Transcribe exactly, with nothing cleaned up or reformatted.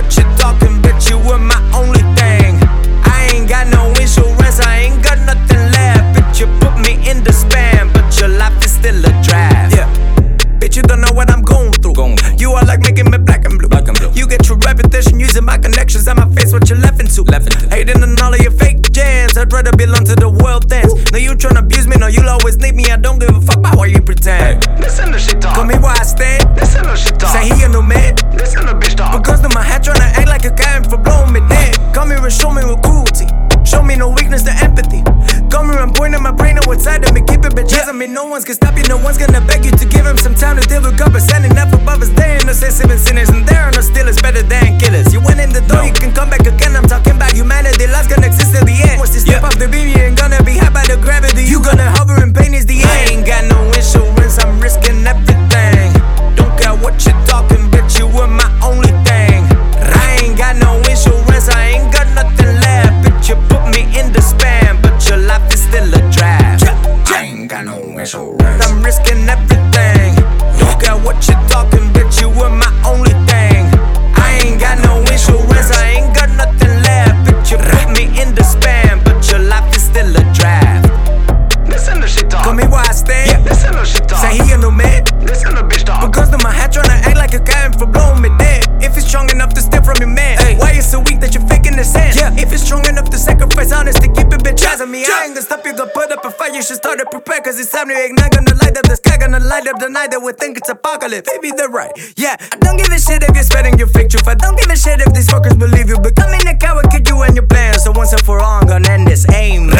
what you talking, bitch, you were my only thing. I ain't got no insurance, I ain't got nothing left. Bitch, you put me in the spam, but your life is still a draft. Yeah, bitch, you don't know what I'm going through. Going through. You are like making me black and blue. Black and blue. You get your reputation using my connections and my face, what you left into. Left into. Hating on all of your fake jams, I'd rather belong to the world dance. Ooh. No, you tryna abuse me, no, you'll always need me. I don't give a fuck about what you pretend. Hey, listen to shit talk. Call me where I stand. Listen to shit talk. Say he a new man. Listen to bitch talk. Because of my hat tryna act like a guy for blowing me dead. Come here and show me with cruelty. Show me no weakness to empathy. Come here and point at my brain on what's side of me. Keep it bitches on me. No one's gonna stop you. No one's gonna beg you to give him some time to deal with God. But standing up above us, there ain't no sense in sinners. And there are no stealers better than killers. You went in the door, no. You can come back again. I'm talking about humanity. Life's gonna exist till the end. Once you step yeah. off the beam, you ain't gonna be hit by the gravity. You gonna hover and pain is the end. I ain't got no insurance. I'm risking everything. Don't care what you're talking, bitch. You were my only thing. I ain't got no insurance. I ain't got nothing left. Bitch, you put me in the spam, but your life is still a draft. I ain't got no insurance. I'm risking everything. Don't care what you're talking, bitch. You were my only thing. I ain't got no insurance. I ain't got nothing left. Bitch, you put me in the spam, but your life is still a draft. Listen to shit talk. Call me where I stand. Yeah. Listen to shit talk. Say he a new man. Listen to bitch talk. Because of my hat tryna act like a guy for blowing me dead. If it's strong enough to steal from your man, ay. Why you so weak that you're faking the sand? Yeah. If it's strong enough to sacrifice honesty, keep it bitch eyes on me. I ain't gonna stop you, gonna put up a fight. You should start to prepare, cause it's time to ignite. Gonna light up the sky, gonna light up the night that we think it's apocalypse. Maybe they're right, yeah. I don't give a shit if you're spreading your fake truth. I don't give a shit if these fuckers believe you. Becoming a coward, kid you and your plans. So once and for all, I'm gonna end this. Amen.